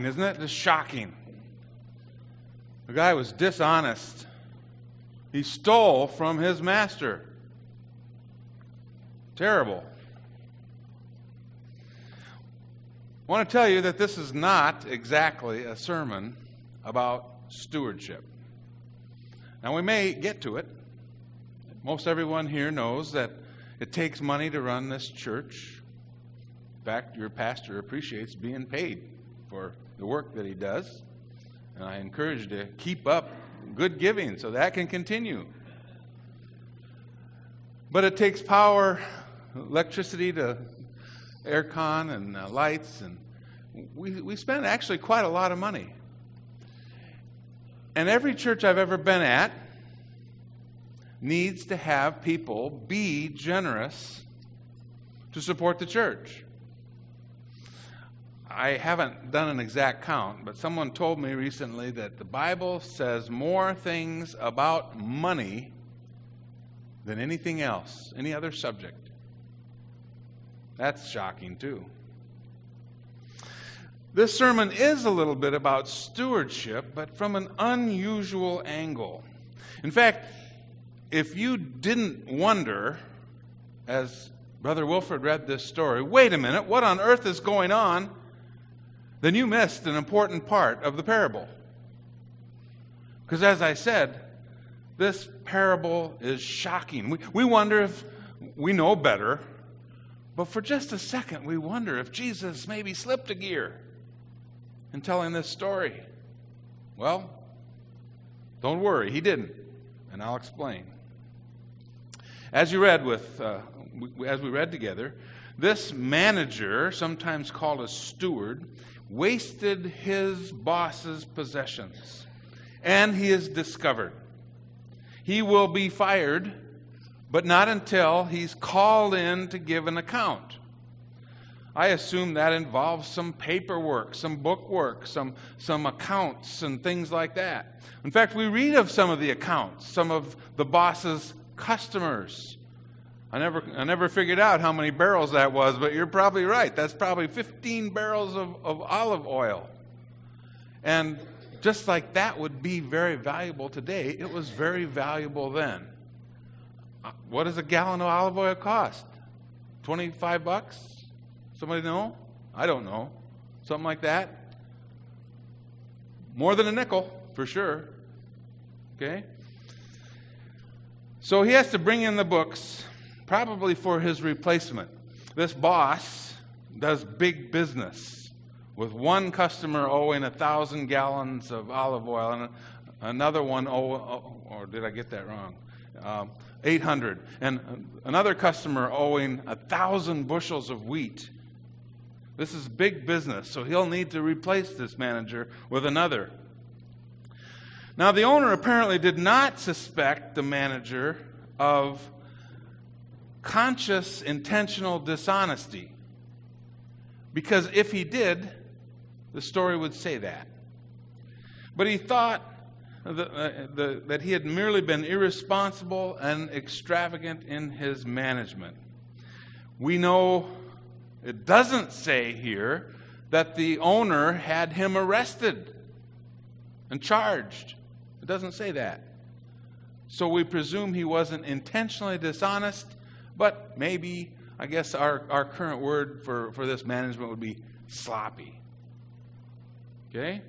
Isn't it just shocking? The guy was dishonest. He stole from his master. Terrible. I want to tell you that this is not exactly a sermon about stewardship. Now, we may get to it. Most everyone here knows that it takes money to run this church. In fact, your pastor appreciates being paid for the work that he does. And I encourage you to keep up good giving so that can continue. But it takes power, electricity to aircon and lights, and we spend actually quite a lot of money. And every church I've ever been at needs to have people be generous to support the church. I haven't done an exact count, but someone told me recently that the Bible says more things about money than anything else, any other subject. That's shocking too. This sermon is a little bit about stewardship, but from an unusual angle. In fact, if you didn't wonder, as Brother Wilford read this story, wait a minute, what on earth is going on? Then you missed an important part of the parable. Because as I said, this parable is shocking. We wonder if we know better, but for just a second we wonder if Jesus maybe slipped a gear in telling this story. Well, don't worry, he didn't, and I'll explain. As we read together, this manager, sometimes called a steward, wasted his boss's possessions, and he is discovered. He will be fired, but not until he's called in to give an account. I assume that involves some paperwork, some bookwork, some accounts and things like that. In fact, we read of some of the accounts, some of the boss's customers. I never figured out how many barrels that was, but you're probably right. That's probably 15 barrels of olive oil. And just like that would be very valuable today, it was very valuable then. What does a gallon of olive oil cost? $25? Somebody know? I don't know. Something like that. More than a nickel, for sure. Okay? So he has to bring in the books, probably for his replacement. This boss does big business, with one customer owing 1,000 gallons of olive oil and another one or did I get that wrong? 800. And another customer owing 1,000 bushels of wheat. This is big business, so he'll need to replace this manager with another. Now, the owner apparently did not suspect the manager of conscious, intentional dishonesty, because if he did, the story would say that. But he thought that he had merely been irresponsible and extravagant in his management. We know it doesn't say here that the owner had him arrested and charged. It doesn't say that. So we presume he wasn't intentionally dishonest, but maybe, I guess our current word for this management would be sloppy. Okay?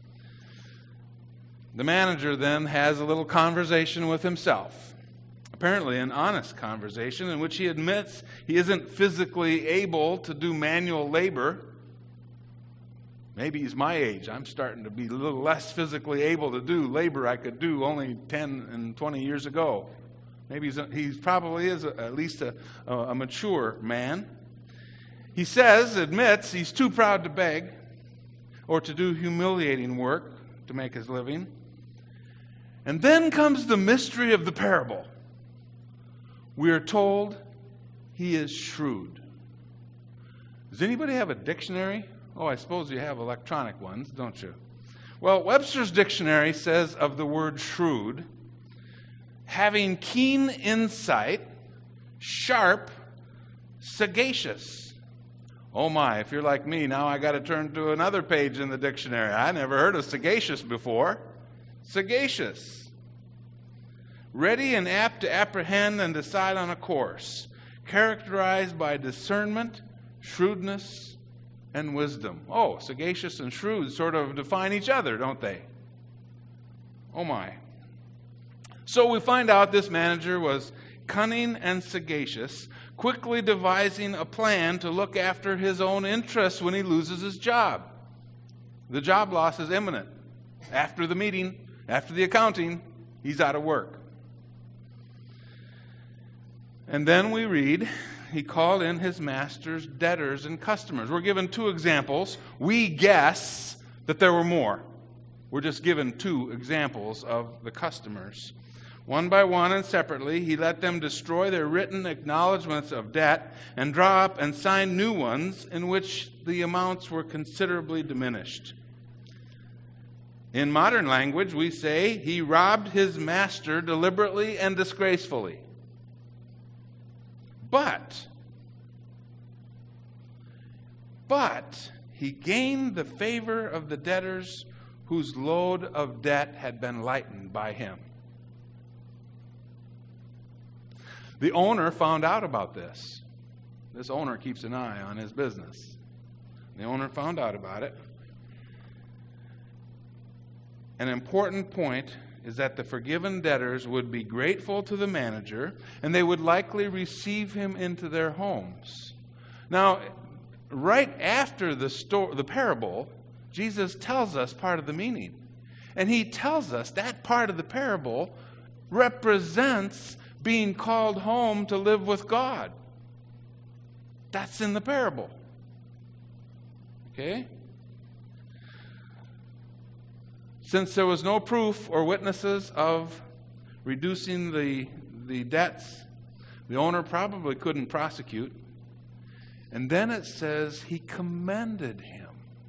The manager then has a little conversation with himself. Apparently an honest conversation in which he admits he isn't physically able to do manual labor. Maybe he's my age. I'm starting to be a little less physically able to do labor I could do only 10 and 20 years ago. Maybe he probably is at least a mature man. He admits he's too proud to beg or to do humiliating work to make his living. And then comes the mystery of the parable. We are told he is shrewd. Does anybody have a dictionary? Oh, I suppose you have electronic ones, don't you? Well, Webster's dictionary says of the word shrewd, having keen insight, sharp, sagacious, Oh my, if you're like me, now I got to turn to another page in the dictionary. I never heard of sagacious before. Sagacious. Ready and apt to apprehend and decide on a course, characterized by discernment, shrewdness, and wisdom. Oh, sagacious and shrewd sort of define each other, don't they? Oh my. So we find out this manager was cunning and sagacious, quickly devising a plan to look after his own interests when he loses his job. The job loss is imminent. After the meeting, after the accounting, he's out of work. And then we read, he called in his master's debtors and customers. We're given two examples. We guess that there were more. We're just given two examples of the customers. One by one and separately, he let them destroy their written acknowledgments of debt and draw up and sign new ones in which the amounts were considerably diminished. In modern language, we say he robbed his master deliberately and disgracefully. But he gained the favor of the debtors whose load of debt had been lightened by him. The owner found out about this. This owner keeps an eye on his business. The owner found out about it. An important point is that the forgiven debtors would be grateful to the manager, and they would likely receive him into their homes. Now, right after the parable, Jesus tells us part of the meaning. And he tells us that part of the parable represents being called home to live with God. That's in the parable. Okay? Since there was no proof or witnesses of reducing the debts, the owner probably couldn't prosecute. And then it says he commended him.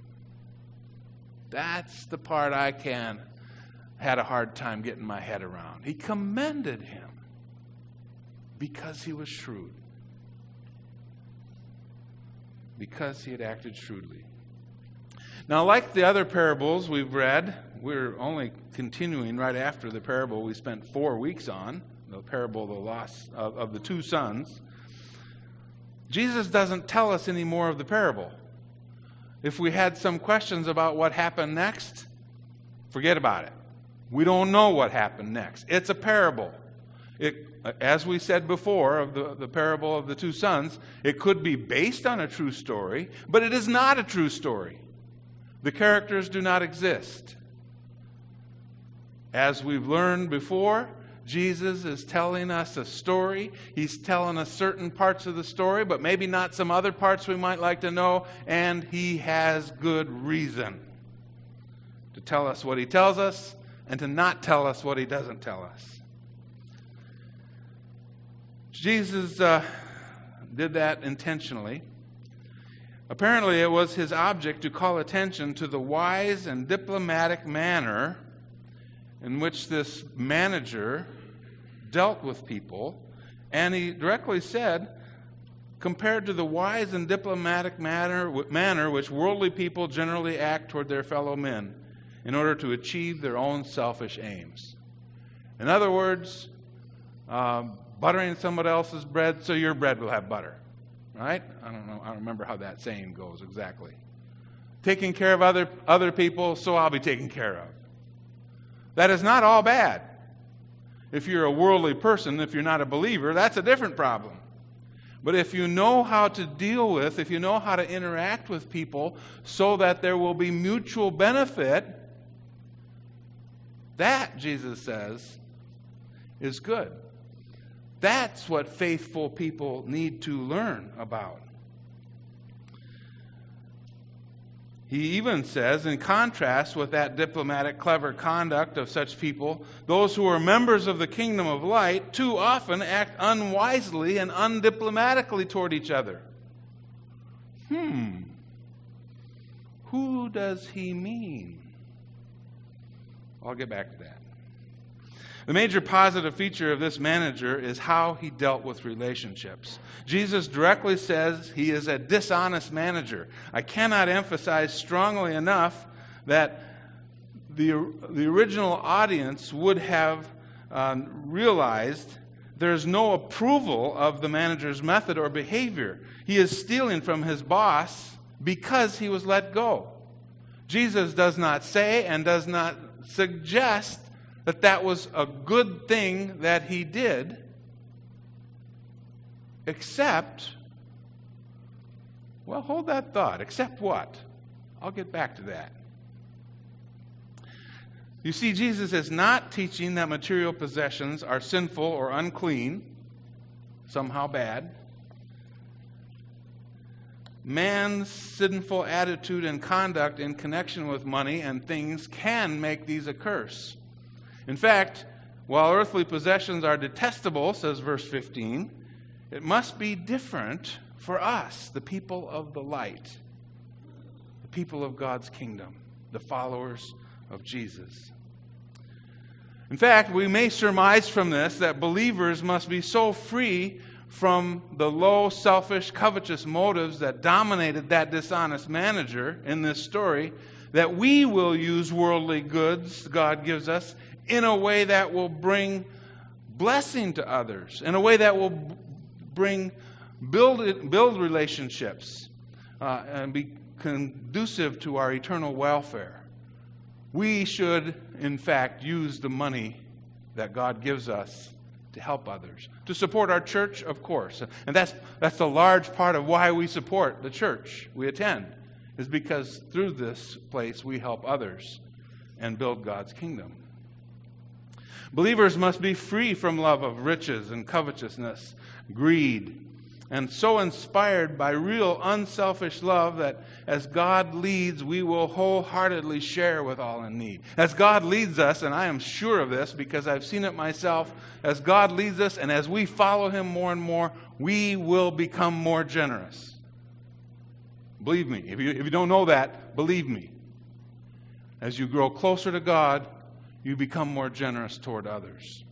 That's the part I had a hard time getting my head around. He commended him because he was shrewd. Because he had acted shrewdly. Now, like the other parables we've read, we're only continuing right after the parable we spent 4 weeks on, the parable of the loss of the two sons. Jesus doesn't tell us any more of the parable. If we had some questions about what happened next, forget about it. We don't know what happened next. It's a parable. As we said before of the parable of the two sons, it could be based on a true story, but it is not a true story. The characters do not exist. As we've learned before, Jesus is telling us a story. He's telling us certain parts of the story, but maybe not some other parts we might like to know, and he has good reason to tell us what he tells us and to not tell us what he doesn't tell us. Jesus did that intentionally. Apparently, it was his object to call attention to the wise and diplomatic manner in which this manager dealt with people. And he directly said, compared to the wise and diplomatic manner which worldly people generally act toward their fellow men in order to achieve their own selfish aims. In other words, buttering somebody else's bread so your bread will have butter. Right? I don't remember how that saying goes exactly. Taking care of other people so I'll be taken care of. That is not all bad. If you're a worldly person, if you're not a believer, that's a different problem. But if you know how to deal with, if you know how to interact with people so that there will be mutual benefit, that, Jesus says, is good. That's what faithful people need to learn about. He even says, in contrast with that diplomatic, clever conduct of such people, those who are members of the kingdom of light too often act unwisely and undiplomatically toward each other. Who does he mean? I'll get back to that. The major positive feature of this manager is how he dealt with relationships. Jesus directly says he is a dishonest manager. I cannot emphasize strongly enough that the original audience would have realized there's no approval of the manager's method or behavior. He is stealing from his boss because he was let go. Jesus does not say and does not suggest that that was a good thing that he did, except, well, hold that thought. Except what? I'll get back to that. You see, Jesus is not teaching that material possessions are sinful or unclean, somehow bad. Man's sinful attitude and conduct in connection with money and things can make these a curse. In fact, while earthly possessions are detestable, says verse 15, it must be different for us, the people of the light, the people of God's kingdom, the followers of Jesus. In fact, we may surmise from this that believers must be so free from the low, selfish, covetous motives that dominated that dishonest manager in this story, that we will use worldly goods God gives us in a way that will bring blessing to others, in a way that will build relationships and be conducive to our eternal welfare. We should, in fact, use the money that God gives us to help others, to support our church, of course. And that's a large part of why we support the church we attend, is because through this place we help others and build God's kingdom. Believers must be free from love of riches and covetousness, greed, and so inspired by real unselfish love that as God leads, we will wholeheartedly share with all in need. As God leads us, and I am sure of this because I've seen it myself, as God leads us and as we follow Him more and more, we will become more generous. Believe me. If you don't know that, believe me. As you grow closer to God, you become more generous toward others.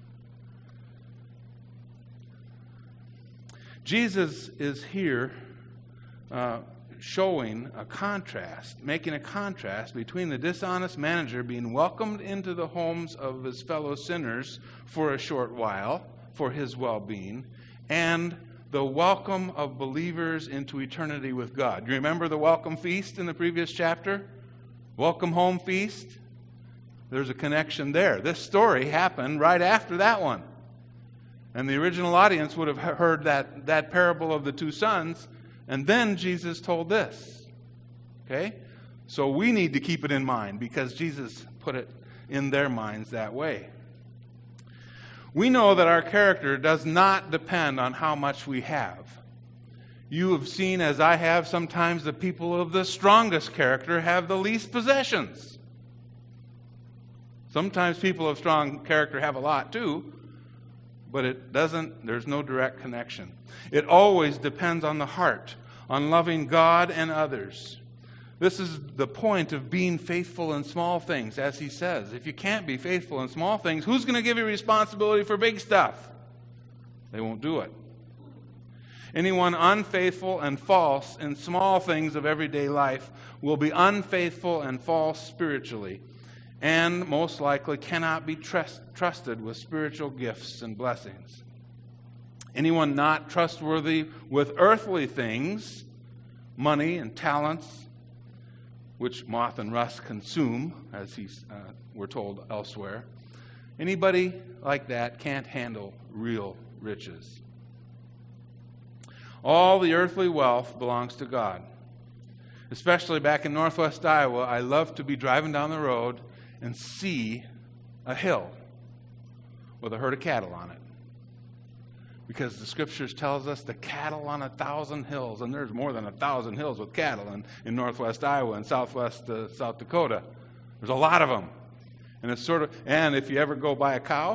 Jesus is here showing a contrast, making a contrast between the dishonest manager being welcomed into the homes of his fellow sinners for a short while, for his well-being, and the welcome of believers into eternity with God. You remember the welcome feast in the previous chapter? Welcome home feast? There's a connection there. This story happened right after that one. And the original audience would have heard that parable of the two sons, and then Jesus told this. Okay? So we need to keep it in mind because Jesus put it in their minds that way. We know that our character does not depend on how much we have. You have seen, as I have, sometimes the people of the strongest character have the least possessions. Sometimes people of strong character have a lot too, but there's no direct connection. It always depends on the heart, on loving God and others. This is the point of being faithful in small things, as he says. If you can't be faithful in small things, who's going to give you responsibility for big stuff? They won't do it. Anyone unfaithful and false in small things of everyday life will be unfaithful and false spiritually, and most likely cannot be trusted with spiritual gifts and blessings. Anyone not trustworthy with earthly things, money and talents, which moth and rust consume, as we're told elsewhere, anybody like that can't handle real riches. All the earthly wealth belongs to God. Especially back in northwest Iowa, I love to be driving down the road and see a hill with a herd of cattle on it. Because the Scriptures tells us the cattle on 1,000 hills, and there's more than 1,000 hills with cattle in northwest Iowa and southwest South Dakota. There's a lot of them. And it's and if you ever go buy a cow,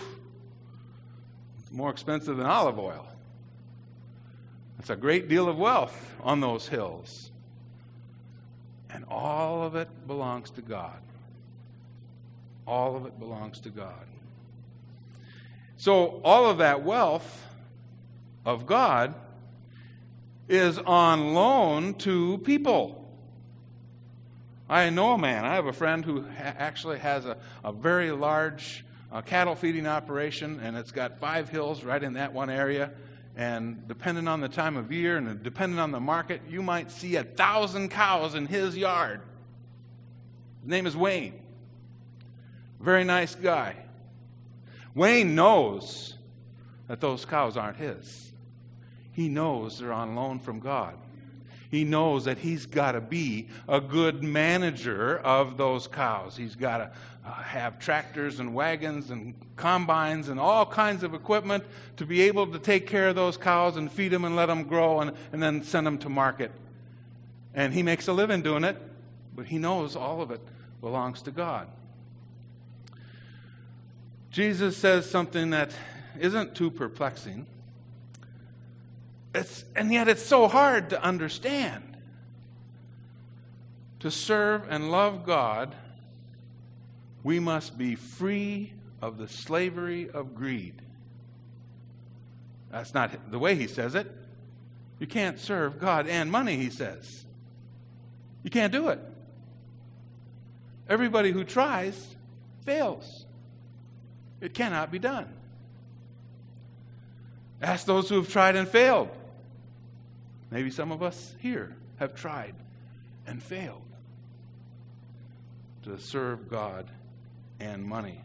it's more expensive than olive oil. It's a great deal of wealth on those hills. And all of it belongs to God. All of it belongs to God. So all of that wealth of God is on loan to people. I know a man, I have a friend who actually has a very large cattle feeding operation, and it's got 5 hills right in that one area. And depending on the time of year and depending on the market, you might see 1,000 cows in his yard. His name is Wayne. Very nice guy. Wayne knows that those cows aren't his. He knows they're on loan from God. He knows that he's got to be a good manager of those cows. He's got to have tractors and wagons and combines and all kinds of equipment to be able to take care of those cows and feed them and let them grow and then send them to market. And he makes a living doing it, but he knows all of it belongs to God. Jesus says something that isn't too perplexing. And yet it's so hard to understand. To serve and love God, we must be free of the slavery of greed. That's not the way he says it. You can't serve God and money, he says. You can't do it. Everybody who tries fails. It cannot be done. Ask those who have tried and failed. Maybe some of us here have tried and failed to serve God and money.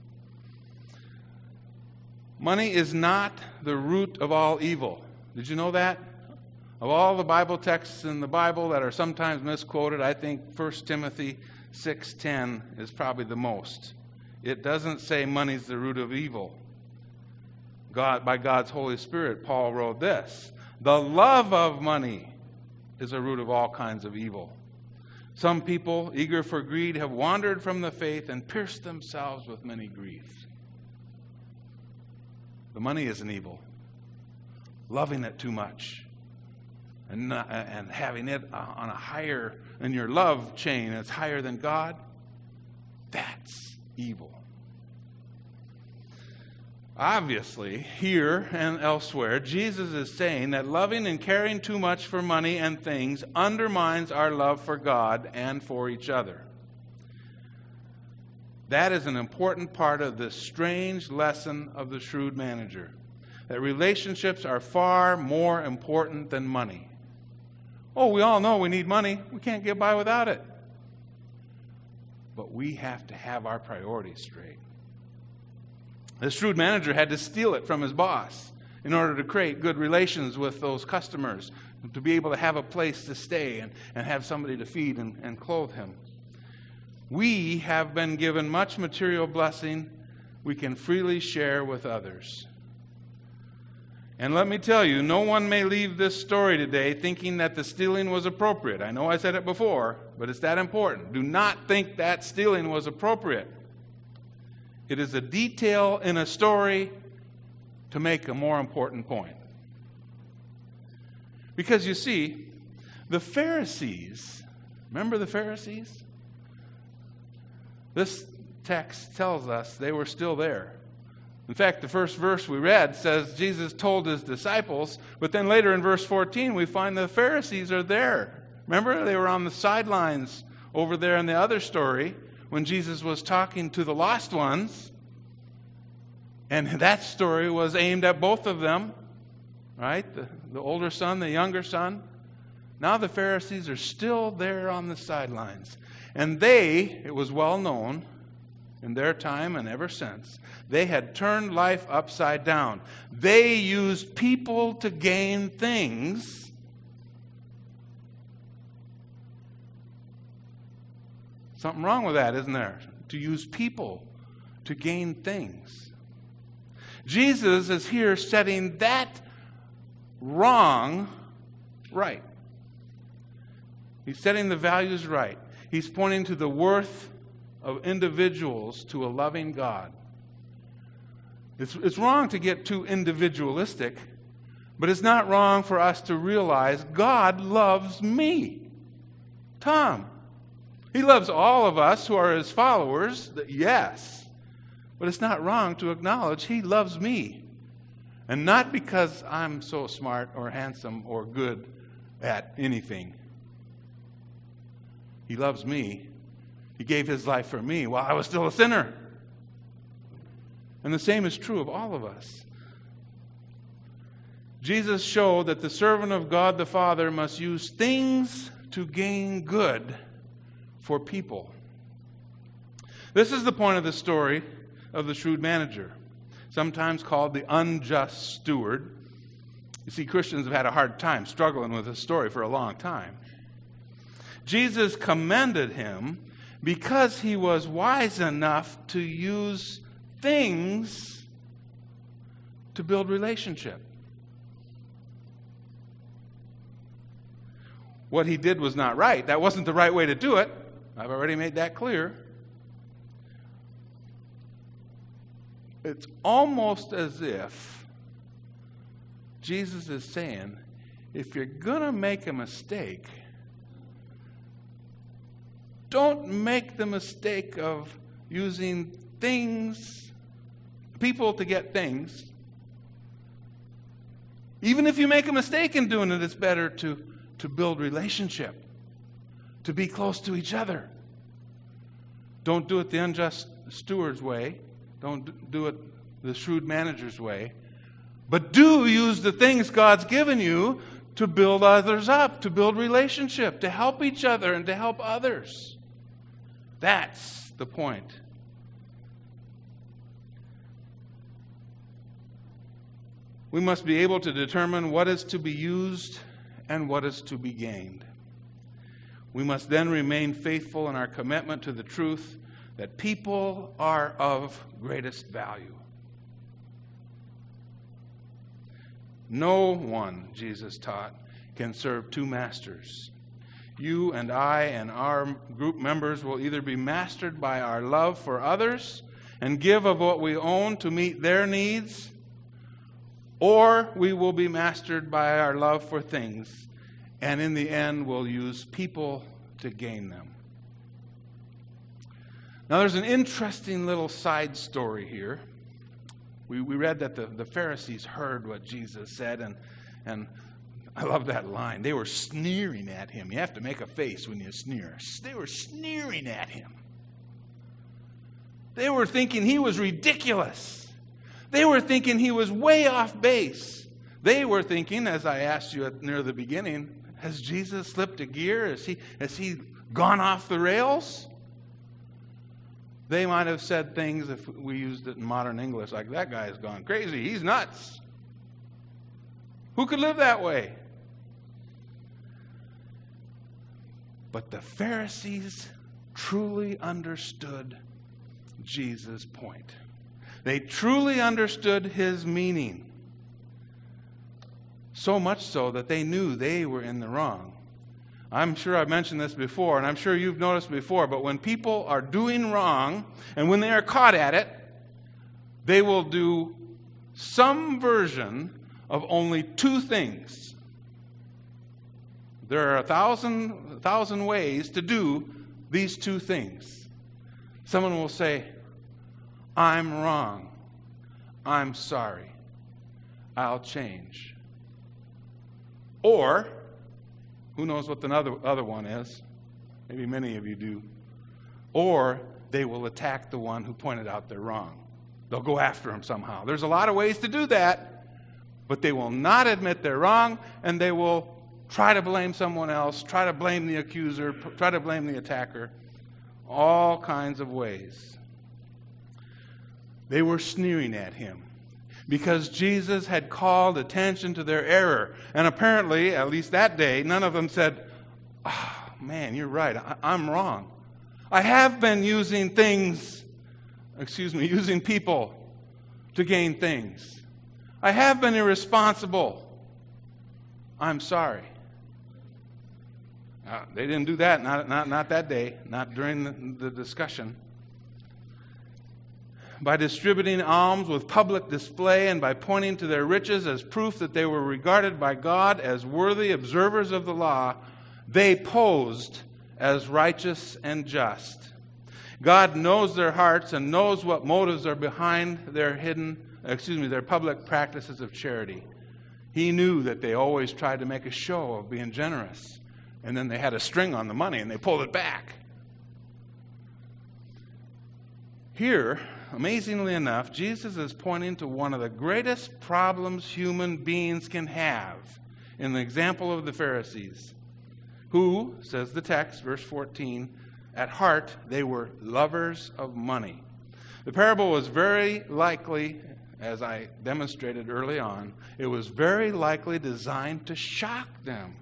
Money is not the root of all evil. Did you know that? Of all the Bible texts in the Bible that are sometimes misquoted, I think 1 Timothy 6:10 is probably the most. It doesn't say money's the root of evil. By God's Holy Spirit, Paul wrote this: the love of money is a root of all kinds of evil. Some people, eager for greed, have wandered from the faith and pierced themselves with many griefs. The money isn't evil. Loving it too much and having it on a higher, in your love chain, it's higher than God, that's evil. Obviously, here and elsewhere, Jesus is saying that loving and caring too much for money and things undermines our love for God and for each other. That is an important part of this strange lesson of the shrewd manager, that relationships are far more important than money. Oh, we all know we need money. We can't get by without it. But we have to have our priorities straight. The shrewd manager had to steal it from his boss in order to create good relations with those customers, to be able to have a place to stay and have somebody to feed and clothe him. We have been given much material blessing we can freely share with others. And let me tell you, no one may leave this story today thinking that the stealing was appropriate. I know I said it before, but it's that important. Do not think that stealing was appropriate. It is a detail in a story to make a more important point. Because you see, the Pharisees, remember the Pharisees? This text tells us they were still there. In fact, the first verse we read says Jesus told his disciples, but then later in verse 14 we find the Pharisees are there. Remember, they were on the sidelines over there in the other story when Jesus was talking to the lost ones. And that story was aimed at both of them, right? The older son, the younger son. Now the Pharisees are still there on the sidelines. And it was well known in their time and ever since, they had turned life upside down. They used people to gain things. Something wrong with that, isn't there? To use people to gain things. Jesus is here setting that wrong right. He's setting the values right. He's pointing to the worth of individuals to a loving God. It's wrong to get too individualistic, but it's not wrong for us to realize God loves me, Tom. He loves all of us who are his followers, yes. But it's not wrong to acknowledge He loves me. And not because I'm so smart or handsome or good at anything. He loves me. He gave His life for me while I was still a sinner. And the same is true of all of us. Jesus showed that the servant of God the Father must use things to gain good for people. This is the point of the story of the shrewd manager, sometimes called the unjust steward. You see, Christians have had a hard time struggling with this story for a long time. Jesus commended him because he was wise enough to use things to build relationship. What he did was not right. That wasn't the right way to do it. I've already made that clear. It's almost as if Jesus is saying, if you're going to make a mistake, don't make the mistake of using things, people to get things. Even if you make a mistake in doing it, it's better to build relationship, to be close to each other. Don't do it the unjust steward's way. Don't do it the shrewd manager's way. But do use the things God's given you to build others up, to build relationship, to help each other and to help others. That's the point. We must be able to determine what is to be used and what is to be gained. We must then remain faithful in our commitment to the truth that people are of greatest value. No one, Jesus taught, can serve two masters. You and I and our group members will either be mastered by our love for others and give of what we own to meet their needs, or we will be mastered by our love for things, and in the end we'll use people to gain them. Now there's an interesting little side story here. We read that the Pharisees heard what Jesus said, and I love that line. They were sneering at him. You have to make a face when you sneer. They were sneering at him. They were thinking he was ridiculous. They were thinking he was way off base. They were thinking, as I asked you near the beginning, has Jesus slipped a gear? Has he gone off the rails? They might have said things, if we used it in modern English, like, that guy has gone crazy. He's nuts. Who could live that way? But the Pharisees truly understood Jesus' point. They truly understood his meaning. So much so that they knew they were in the wrong. I'm sure I've mentioned this before, and I'm sure you've noticed before, but when people are doing wrong, and when they are caught at it, they will do some version of only two things. There are a thousand ways to do these two things. Someone will say, I'm wrong. I'm sorry. I'll change. Or, who knows what the other one is? Maybe many of you do. Or they will attack the one who pointed out they're wrong. They'll go after him somehow. There's a lot of ways to do that, but they will not admit they're wrong, and they will try to blame someone else, try to blame the accuser, try to blame the attacker. All kinds of ways. They were sneering at him because Jesus had called attention to their error. And apparently, at least that day, none of them said, oh, man, you're right. I'm wrong. I have been using using people to gain things. I have been irresponsible. I'm sorry. They didn't do that, not that day, not during the discussion. By distributing alms with public display and by pointing to their riches as proof that they were regarded by God as worthy observers of the law, they posed as righteous and just. God knows their hearts and knows what motives are behind their their public practices of charity. He knew that they always tried to make a show of being generous, and then they had a string on the money and they pulled it back. Here, amazingly enough, Jesus is pointing to one of the greatest problems human beings can have in the example of the Pharisees, who, says the text, verse 14, at heart they were lovers of money. The parable was very likely, as I demonstrated early on, it was very likely designed to shock them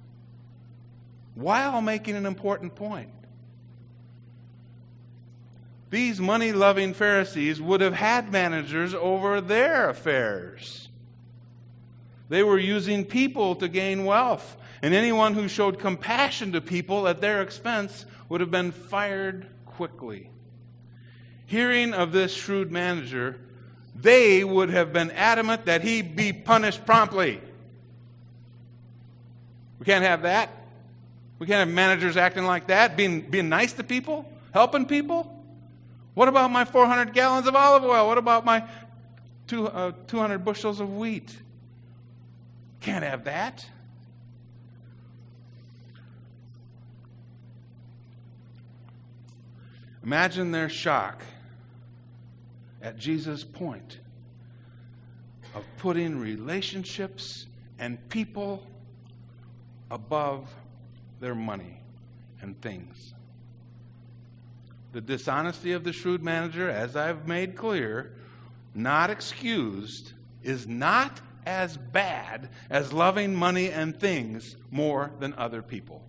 while making an important point. These money-loving Pharisees would have had managers over their affairs. They were using people to gain wealth, and anyone who showed compassion to people at their expense would have been fired quickly. Hearing of this shrewd manager, they would have been adamant that he be punished promptly. We can't have that. We can't have managers acting like that, being nice to people, helping people. What about my 400 gallons of olive oil? What about my 200 bushels of wheat? Can't have that. Imagine their shock at Jesus' point of putting relationships and people above their money and things. The dishonesty of the shrewd manager, as I've made clear, not excused, is not as bad as loving money and things more than other people.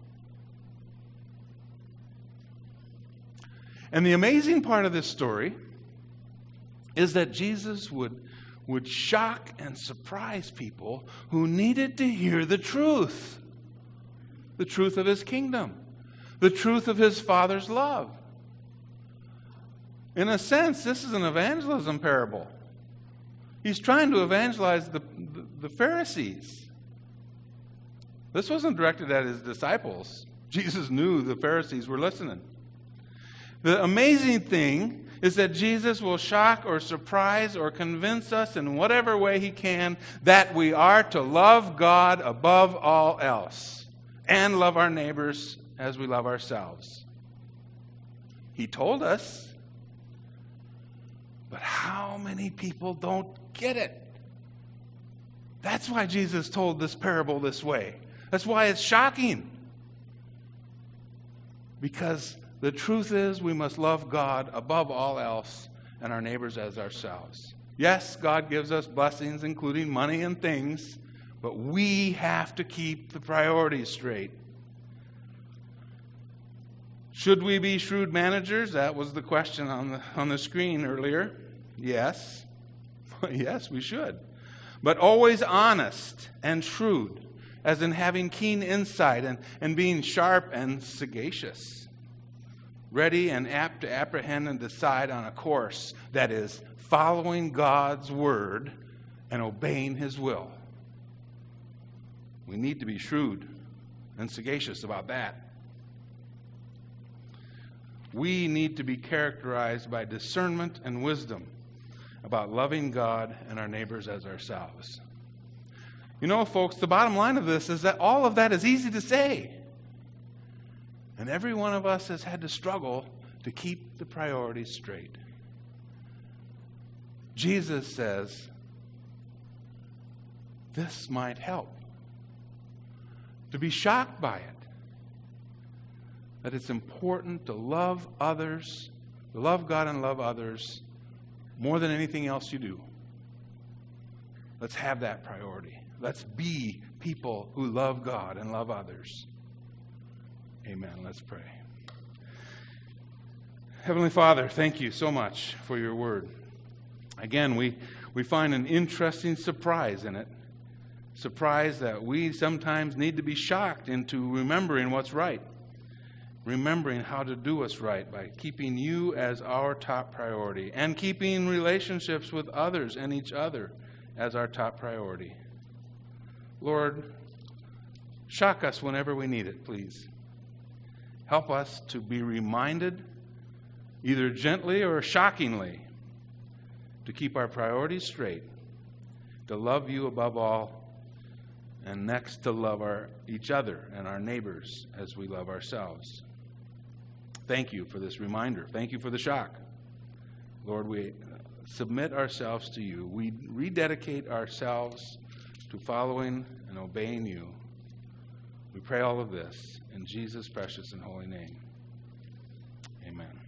And the amazing part of this story is that Jesus would shock and surprise people who needed to hear the truth of his kingdom, the truth of his Father's love. In a sense, this is an evangelism parable. He's trying to evangelize the Pharisees. This wasn't directed at his disciples. Jesus knew the Pharisees were listening. The amazing thing is that Jesus will shock or surprise or convince us in whatever way he can that we are to love God above all else and love our neighbors as we love ourselves. He told us. But how many people don't get it? That's why Jesus told this parable this way. That's why it's shocking. Because the truth is we must love God above all else and our neighbors as ourselves. Yes, God gives us blessings, including money and things, but we have to keep the priorities straight. Should we be shrewd managers? That was the question on the screen earlier. Yes. Yes, we should. But always honest and shrewd, as in having keen insight and being sharp and sagacious. Ready and apt to apprehend and decide on a course that is following God's word and obeying his will. We need to be shrewd and sagacious about that. We need to be characterized by discernment and wisdom about loving God and our neighbors as ourselves. You know, folks, the bottom line of this is that all of that is easy to say. And every one of us has had to struggle to keep the priorities straight. Jesus says, this might help. To be shocked by it. That it's important to love others, to love God and love others more than anything else you do. Let's have that priority. Let's be people who love God and love others. Amen. Let's pray. Heavenly Father, thank you so much for your word. Again, we find an interesting surprise in it. Surprise that we sometimes need to be shocked into remembering what's right. Remembering how to do what's right by keeping you as our top priority and keeping relationships with others and each other as our top priority. Lord, shock us whenever we need it, please. Help us to be reminded either gently or shockingly, to keep our priorities straight, to love you above all, and next to love each other and our neighbors as we love ourselves. Thank you for this reminder. Thank you for the shock. Lord, we submit ourselves to you. We rededicate ourselves to following and obeying you. We pray all of this in Jesus' precious and holy name. Amen.